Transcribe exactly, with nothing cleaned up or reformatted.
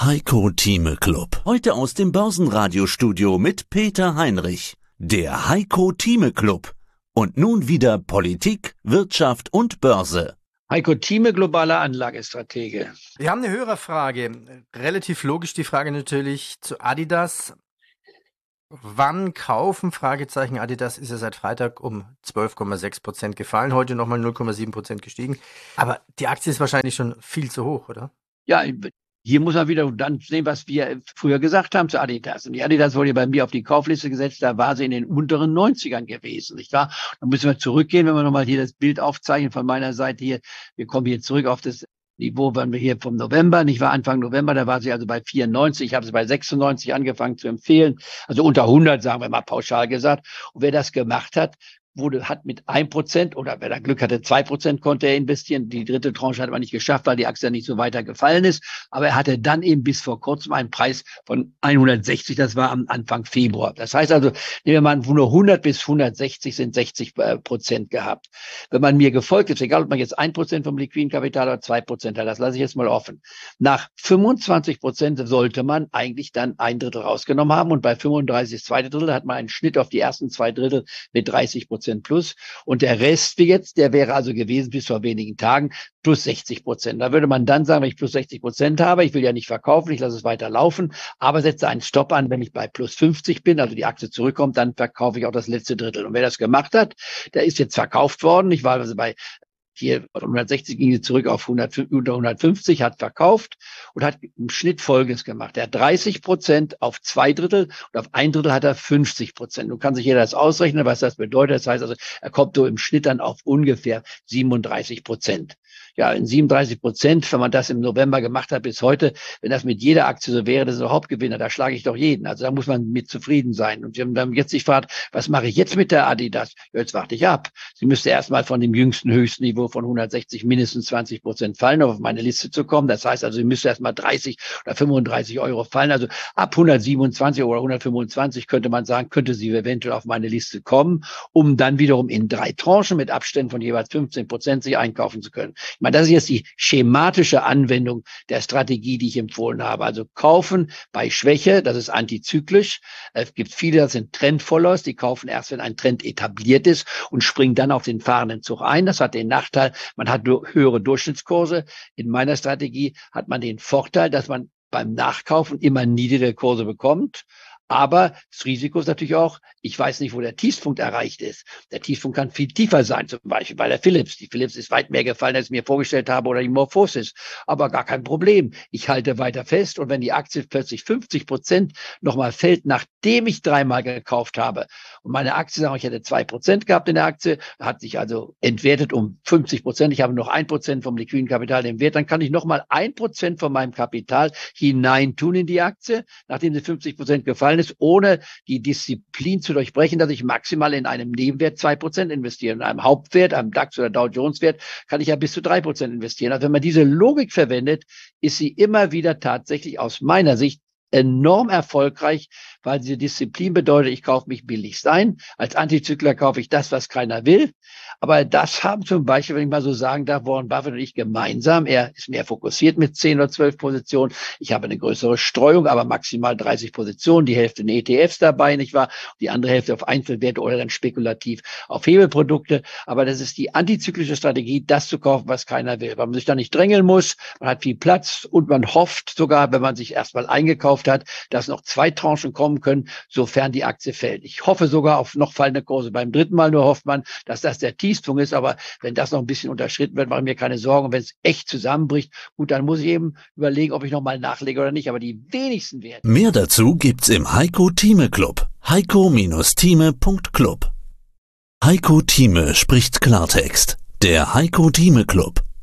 Heiko Thieme Club. Heute aus dem Börsenradiostudio mit Peter Heinrich. Der Heiko Thieme Club. Und nun wieder Politik, Wirtschaft und Börse. Heiko Thieme, globaler Anlagestratege. Wir haben eine Hörerfrage. Relativ logisch die Frage natürlich zu Adidas. Wann kaufen? Fragezeichen. Adidas ist ja seit Freitag um zwölf Komma sechs Prozent gefallen, heute nochmal null Komma sieben Prozent gestiegen. Aber die Aktie ist wahrscheinlich schon viel zu hoch, oder? Ja, hier muss man wieder dann sehen, was wir früher gesagt haben zu Adidas. Und die Adidas wurde bei mir auf die Kaufliste gesetzt, da war sie in den unteren neunzigern gewesen, nicht wahr? Dann müssen wir zurückgehen, wenn wir nochmal hier das Bild aufzeichnen von meiner Seite hier. Wir kommen hier zurück auf das Niveau, waren wir hier vom November, nicht wahr? Anfang November, da war sie also bei vierundneunzig. Ich habe sie bei sechsundneunzig angefangen zu empfehlen. Also unter hundert, sagen wir mal pauschal gesagt. Und wer das gemacht hat, wurde, hat mit ein Prozent oder wer da Glück hatte, zwei Prozent konnte er investieren. Die dritte Tranche hat man nicht geschafft, weil die Aktie nicht so weiter gefallen ist. Aber er hatte dann eben bis vor kurzem einen Preis von hundertsechzig. Das war am Anfang Februar. Das heißt also, nehmen wir mal an, nur hundert bis hundertsechzig sind sechzig Prozent gehabt. Wenn man mir gefolgt ist, egal ob man jetzt ein Prozent vom liquiden Kapital oder zwei Prozent hat, das lasse ich jetzt mal offen. Nach fünfundzwanzig Prozent sollte man eigentlich dann ein Drittel rausgenommen haben. Und bei fünfunddreißig, das zweite Drittel, hat man einen Schnitt auf die ersten zwei Drittel mit dreißig Prozent plus. Und der Rest wie jetzt, der wäre also gewesen bis vor wenigen Tagen plus sechzig Prozent. Da würde man dann sagen, wenn ich plus sechzig Prozent habe, ich will ja nicht verkaufen, ich lasse es weiter laufen, aber setze einen Stopp an, wenn ich bei plus fünfzig bin, also die Aktie zurückkommt, dann verkaufe ich auch das letzte Drittel. Und wer das gemacht hat, der ist jetzt verkauft worden. Ich war also bei hier von hundertsechzig ging sie zurück auf hundert, unter hundertfünfzig, hat verkauft und hat im Schnitt Folgendes gemacht. Er hat dreißig Prozent auf zwei Drittel und auf ein Drittel hat er fünfzig Prozent. Nun kann sich jeder das ausrechnen, was das bedeutet. Das heißt also, er kommt so im Schnitt dann auf ungefähr siebenunddreißig Prozent. Ja, in siebenunddreißig Prozent, wenn man das im November gemacht hat bis heute, wenn das mit jeder Aktie so wäre, das ist ein Hauptgewinner, da schlage ich doch jeden. Also da muss man mit zufrieden sein. Und wir haben dann jetzt sich gefragt, was mache ich jetzt mit der Adidas? Ja, jetzt warte ich ab. Sie müsste erstmal von dem jüngsten höchsten Niveau von hundertsechzig mindestens zwanzig Prozent fallen, um auf meine Liste zu kommen. Das heißt also, sie müsste erstmal dreißig oder fünfunddreißig Euro fallen. Also ab hundertsiebenundzwanzig oder hundertfünfundzwanzig könnte man sagen, könnte sie eventuell auf meine Liste kommen, um dann wiederum in drei Tranchen mit Abständen von jeweils fünfzehn Prozent sich einkaufen zu können. Ich meine, das ist jetzt die schematische Anwendung der Strategie, die ich empfohlen habe. Also kaufen bei Schwäche, das ist antizyklisch. Es gibt viele, das sind Trendfollowers, die kaufen erst, wenn ein Trend etabliert ist und springen dann auf den fahrenden Zug ein. Das hat den Nachteil, man hat höhere Durchschnittskurse. In meiner Strategie hat man den Vorteil, dass man beim Nachkaufen immer niedrige Kurse bekommt. Aber das Risiko ist natürlich auch, ich weiß nicht, wo der Tiefpunkt erreicht ist. Der Tiefpunkt kann viel tiefer sein, zum Beispiel bei der Philips. Die Philips ist weit mehr gefallen, als ich mir vorgestellt habe, oder die Morphosis. Aber gar kein Problem. Ich halte weiter fest und wenn die Aktie plötzlich fünfzig Prozent nochmal fällt, nachdem ich dreimal gekauft habe und meine Aktie, sagen wir, ich hätte zwei Prozent gehabt in der Aktie, hat sich also entwertet um fünfzig Prozent, ich habe noch ein Prozent vom liquiden Kapital im Wert, dann kann ich nochmal ein Prozent von meinem Kapital hineintun in die Aktie, nachdem sie fünfzig Prozent gefallen ist, ohne die Disziplin zu durchbrechen, dass ich maximal in einem Nebenwert zwei Prozent investiere. In einem Hauptwert, einem DAX oder Dow Jones Wert, kann ich ja bis zu drei Prozent investieren. Also wenn man diese Logik verwendet, ist sie immer wieder tatsächlich aus meiner Sicht enorm erfolgreich, weil diese Disziplin bedeutet, ich kaufe mich billigst ein. Als Antizykler kaufe ich das, was keiner will. Aber das haben zum Beispiel, wenn ich mal so sagen darf, Warren Buffett und ich gemeinsam. Er ist mehr fokussiert mit zehn oder zwölf Positionen. Ich habe eine größere Streuung, aber maximal dreißig Positionen. Die Hälfte in E T Fs dabei, nicht wahr? Die andere Hälfte auf Einzelwerte oder dann spekulativ auf Hebelprodukte. Aber das ist die antizyklische Strategie, das zu kaufen, was keiner will. Weil man sich da nicht drängeln muss. Man hat viel Platz und man hofft sogar, wenn man sich erstmal eingekauft hat, dass noch zwei Tranchen kommen können, sofern die Aktie fällt. Ich hoffe sogar auf noch fallende Kurse. Beim dritten Mal nur hofft man, dass das der Tiefpunkt ist, aber wenn das noch ein bisschen unterschritten wird, mache ich mir keine Sorgen. Und wenn es echt zusammenbricht, gut, dann muss ich eben überlegen, ob ich nochmal nachlege oder nicht, aber die wenigsten werden. Mehr dazu gibt's im Heiko Thieme Club. heiko Thieme Punkt club. Heiko Thieme spricht Klartext. Der Heiko Thieme Club.